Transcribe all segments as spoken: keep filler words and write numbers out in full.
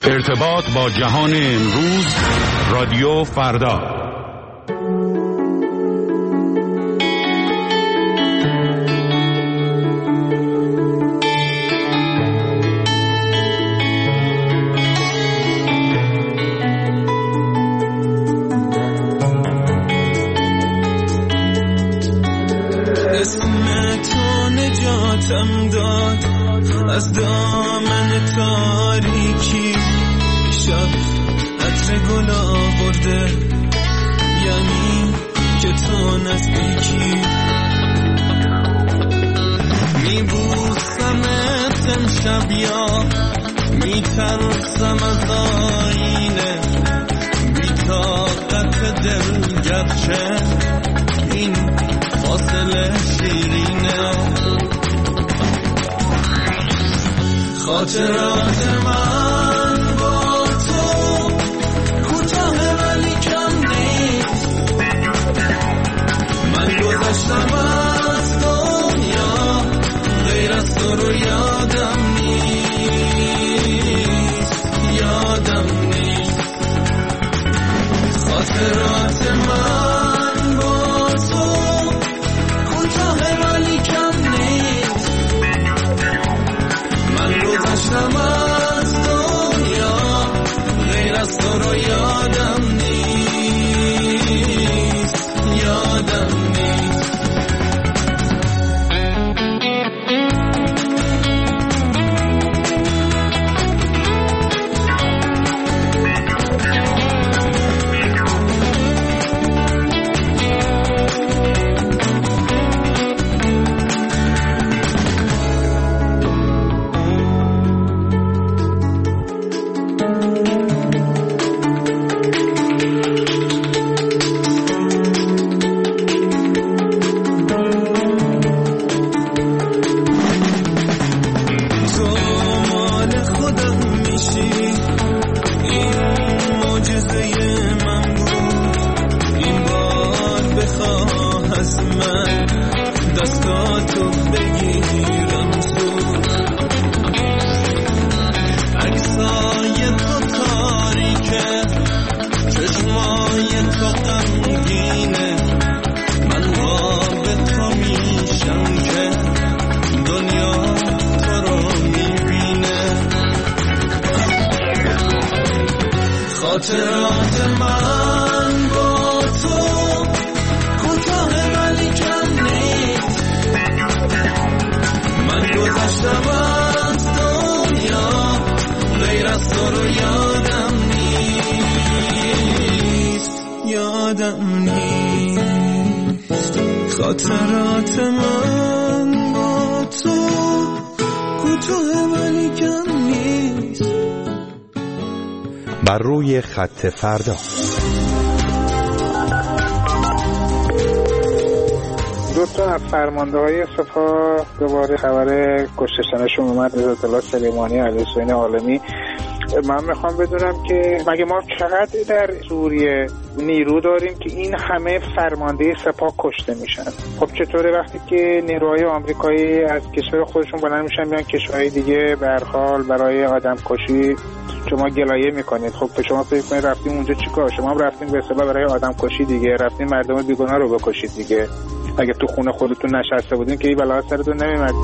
ارتباط با جهان امروز، رادیو فردا. اسم تو نجاتم داد از دامن تاریکی، شب عطر گل آورده یعنی که تو نزدیکی. میبوسمت امشب یا میترسم از آینه، بی‌طاقت دل گرچه این فاصله شیرینه. خاطرات من با تو کوتاه ولی کم نیست، من گذشتم از دنیا غیر از تو رو یادم نیست، یادم نیست. خاطرات من با تو کوتاه ولی کم نیست، من گذشتم از دنیا غیر از تو رو یادم نیست، یادم نیست. خاطرات من با تو کوتاه ولی کم نیست، من گذشتم از دنیا غیر از تو رو یادم نیست، یادم نیست. خاطرات من با تو کوتاه ولی کم نیست. بر روی خط فردا. دو تا از فرمانده های سپاه دوباره خبر کشتشنشون اومد از اطلاع سلیمانی علی حسین عالمی. من میخوام بدونم که مگه ما چقدر در سوریه نیرو داریم که این همه فرمانده سپاه کشته میشن؟ خب چطوره وقتی که نیروهای آمریکایی از کشور خودشون بلند میشن میان کشورهای دیگه به هر حال برای آدم کشی شما گلایه میکنید؟ خب شما فکر کنید رفتیم اونجا چیکار؟ شما هم رفتیم به اصطلاح برای آدم کشی دیگه، رفتیم مردم بیگناه رو بکشید دیگه. اگه تو خونه خودتون نشسته بودین که این بلا سرتون نمیومد.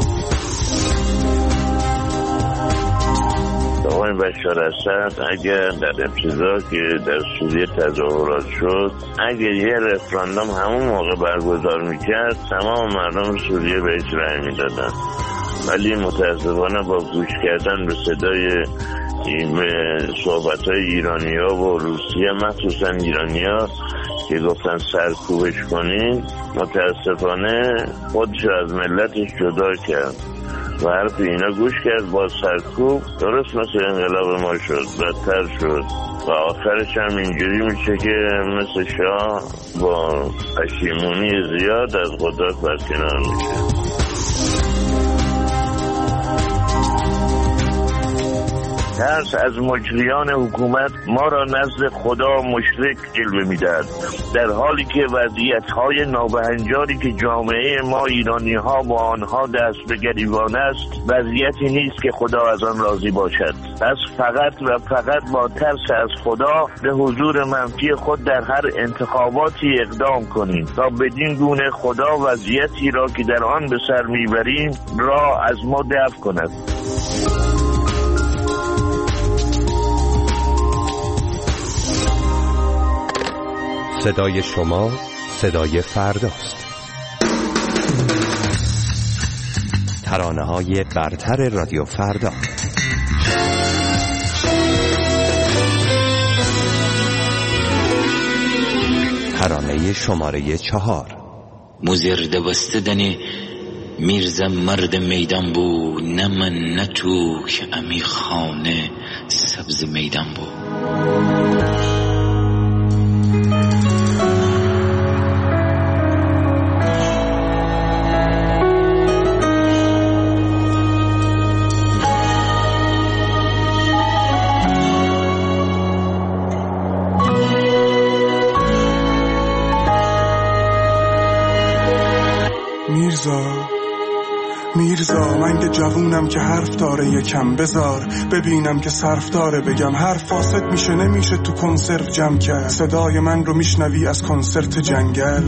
آقای بشار اسد اگر در ابتدا که در سوریه تظاهرات شد، اگر یه رفراندوم همون موقع برگزار میکرد تمام مردم سوریه بهش رأی میدادن، ولی متاسفانه با گوش کردن به صدای صحبت‌های ایرانی‌ها و روسیه، مخصوصا ایرانی‌ها که گفتن سرکوبش کنین، متاسفانه خودش از ملتش جدا کرد و حرف اینا گوش کرد. با سرکوب درست مثل انقلاب ما شد، بدتر شد و آخرش هم اینجوری میشه که مثل شاه با پشیمونی زیاد از قدرت برکنار میشه. ترس از مجریان حکومت ما را نزد خدا مشرک جلوه می‌دهد، در حالی که وضعیت‌های نابهنجاری که جامعه ما ایرانی‌ها با آنها دست به گریبان است وضعیتی نیست که خدا از آن راضی باشد. پس فقط و فقط با ترس از خدا به حضور منفی خود در هر انتخاباتی اقدام کنیم تا بدین گونه خدا وضعیتی را که در آن به سر میبریم را از ما دفع کند. صدای شما صدای فرداست. ترانه‌های برتر رادیو فردا. ترانه شماره چهار. مزرده بستدنی میرزا مرد میدان بود، نه من نه تو که امی خانه سبز میدان بود. میرزا میرزا من که جوونم که حرف داره یکم بذار ببینم که صرف داره بگم، حرف فاسد میشه نمیشه تو کنسرو جمع کرد، صدای من رو میشنوی از کنسرت جنگل.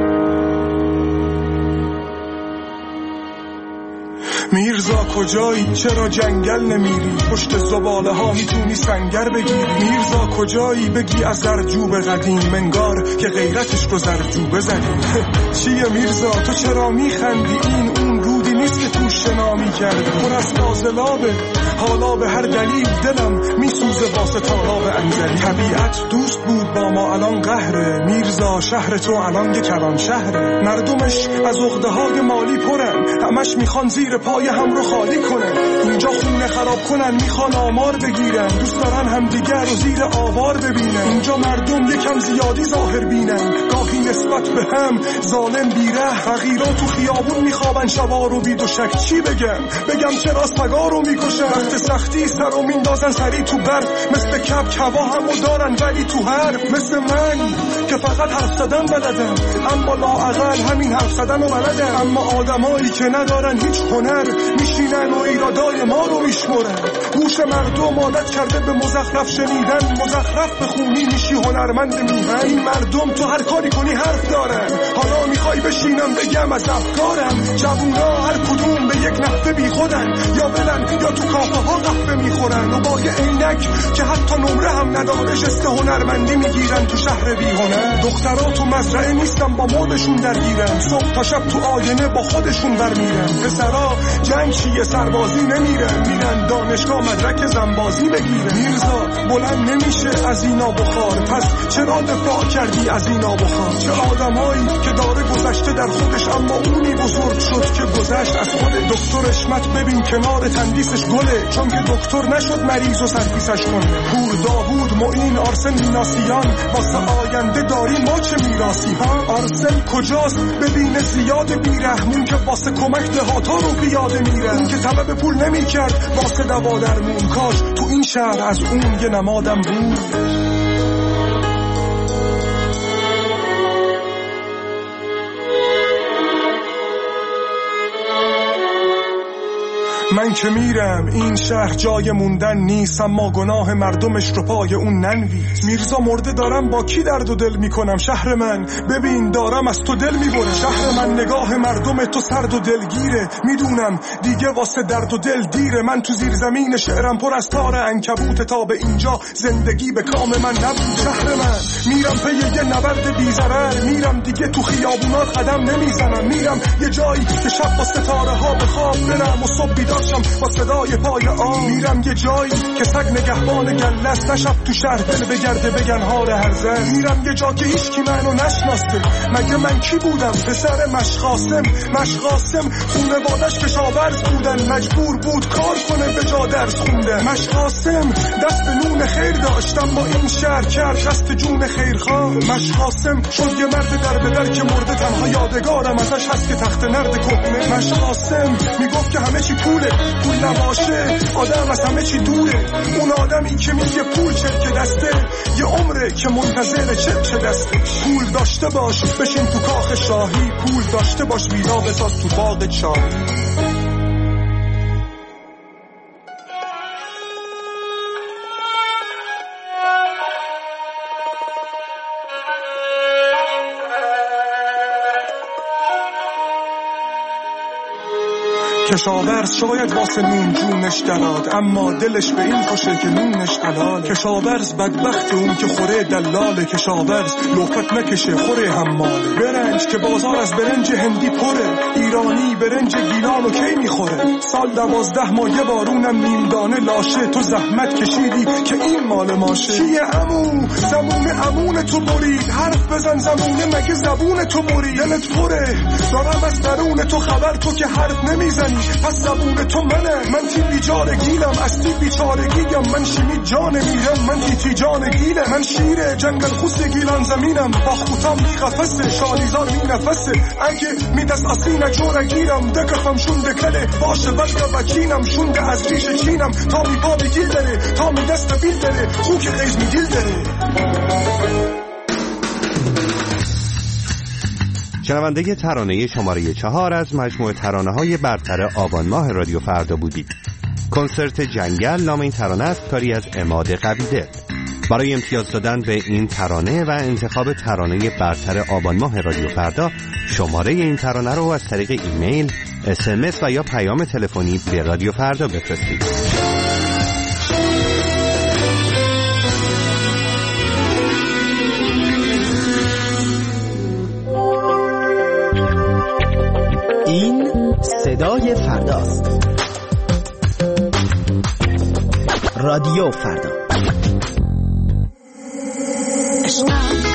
میرزا کجایی؟ چرا جنگل نمیری؟ پشت زباله ها میتونی سنگر بگیری. میرزا کجایی؟ بگی از زرجوب قدیم، منگار که غیرتش رو زرجوب بزنیم. چیه میرزا تو چرا میخندی؟ این اون رودی نیست که تو شنا میکردی، پر از فاضلابه حالا به هر دلیل دلم میسوزه واسه تالاب انزلی. طبیعت دوست بود با ما الان قهره، میرزا شهر تو الان یه کلان شهره، مردمش از عقده های مالی پرن، همش میخوان زیر پای هم رو خالی کنن، اینجا خونه خراب کنن، میخوان آمار بگیرن، دوست دارن همدیگر رو زیر آوار ببینن، اینجا مردم یکم زیادی ظاهر بینن، گاهی نسبت به هم ظالم بیره، فقیرا تو خیابون میخوابن شبا رو بی دو شک. چی بگم بگم چرا سگا رو میکشن، وقت سختی سر رو میندازن سری تو برف، مثل کپ کوا همو دارن ولی تو حرف، مثل من که فقط حرف زدن بلدن اما لااقل همین حرف زدن رو بلدن، اما آدمایی که ندارن هیچ هنر میشینن و ایرادای ما رو میشمرن. گوش مردم عادت کرده به مزخرف شنیدن، مزخرف بخونی میشی هنرمند میهن. این مردم تو هر کاری کنی حرف دارن، حالا میخوای بشینم بگم از افکارم. جوونا هر کدوم به یک نحوه بی خودن، یا بلن یا تو کافه ها قهوه میخورن و با یه عینک که حتی نمره هم نداره جست هنرمندی میگیرن تو شهر بی هنر. دخترها تو مزرعه نیستن با مودشون درگیرن، صبح تا شب تو آینه با خودشون برمیرن. پسرا جنگ چیه سربازی نمیرن، میرن دانشگاه مدرک زنبازی بگیرن. میرزا بلند نمیشه از اینا بخار، پس چرا دفاع کردی از اینا بخار؟ چه آدمایی که داره گذشته در خودش اما اونی بزرگ شد که گذشت از خود. دکتر اشمت ببین کنار تندیسش گله، چون که دکتر نشد مریض و سرپیسش کنه. پور داوود معین آرسن میناسیان، واسه آینده داری ما چه میراسی ها؟ آرسن کجاست ببینه زیاد بیرحمون که واسه کمک دهاتا رو بیاده میره، اون که طلب پول نمی کرد واسه دوا درمون، کاش تو این شهر از اون یه نمادم بود. من که میرم این شهر جای موندن نیست، اما گناه مردمش رو پای اون ننویس. میرزا مرده دارم با کی درد و دل میکنم؟ شهر من ببین دارم از تو دل میبره، شهر من نگاه مردم تو سرد و دلگیره، میدونم دیگه واسه درد و دل دیره. من تو زیر زمین شعرم پر از تار عنکبوت، تا به اینجا زندگی به کام من نبود. شهر من میرم پی یه نبرد بی‌ضرر، میرم دیگه تو خیابونات قدم نمیزنم، میرم یه جایی که شب با ستاره ها به خواب برم و صبح بیدار با صدای پای آن. میرم یه جایی که سگ نگهبان گله است، نشب تو شهر دل بگرده بگن حال هر زن. میرم یه جا که هیچ کی منو نشناسه، مگه من کی بودم؟ پسر مشقاسم. مشقاسم خونوادش کشاورز بودن، مجبور بود کار کنه به جا درس خوندن. مشقاسم دست به نون خیر داشتم، با این شهر کرد قصد جون خیرخواه. مشقاسم شد یه مرد در به در که مرده، تنها یادگارم ازش هست که تخت نرد کهنه. مشقاسم میگفت که همه چی پول پوله، پول نباشه آدم از همه چی دوره. اون آدمی که میگه پول چرک دسته، یه عمره که منتظر چرک دسته. پول داشته باش بشین تو کاخ شاهی، پول داشته باش ویلا بساز تو باغ چاهی. کشاورز شاید واسه نون جونش دراد، اما دلش به این خوشه که نونش حلال. کشاورز بدبخت اون که خوره دلاله، کشاورز لقمت نکشه خوره حماله. برنج که بازار از برنج هندی پره، ایرانی برنج گیلانو کی میخوره. سال دوازده ماه یه بارونم نیم دانه لاشه، تو زحمت کشیدی که این مال ماشه. چیه عمو زمون عمون تو برید، حرف بزن زمونه مگه زبون تو برید. دلت پره دارم از درون تو خبر، تو که حرف نمیزنی پس زبون تو منه. من تی بیچارگیلم از تی بیچارگیم، من شیمی جان میرم من تی تی جان گیله. من شیره جنگل خوست گیلان زمینم، با خوتم بی قفسه شالیزار می نفسه. اگه می دست اصینه چورگیرم، دکفم شونده کله باشه بلگه بچینم. شونده از ریش چینم تا می بابی گیل داره، تا می دست بیل داره خوک غیز می دیل داره. شنونده ترانه شماره چهار از مجموعه ترانه‌های برتر آبان ماه رادیو فردا بودید. کنسرت جنگل نام این ترانه است، کاری از عماد قویدل. برای امتیاز دادن به این ترانه و انتخاب ترانه برتر آبان ماه رادیو فردا، شماره این ترانه رو از طریق ایمیل، اس ام اس و یا پیام تلفنی به رادیو فردا بفرستید. این صدای فرداست. رادیو فردا. عشقم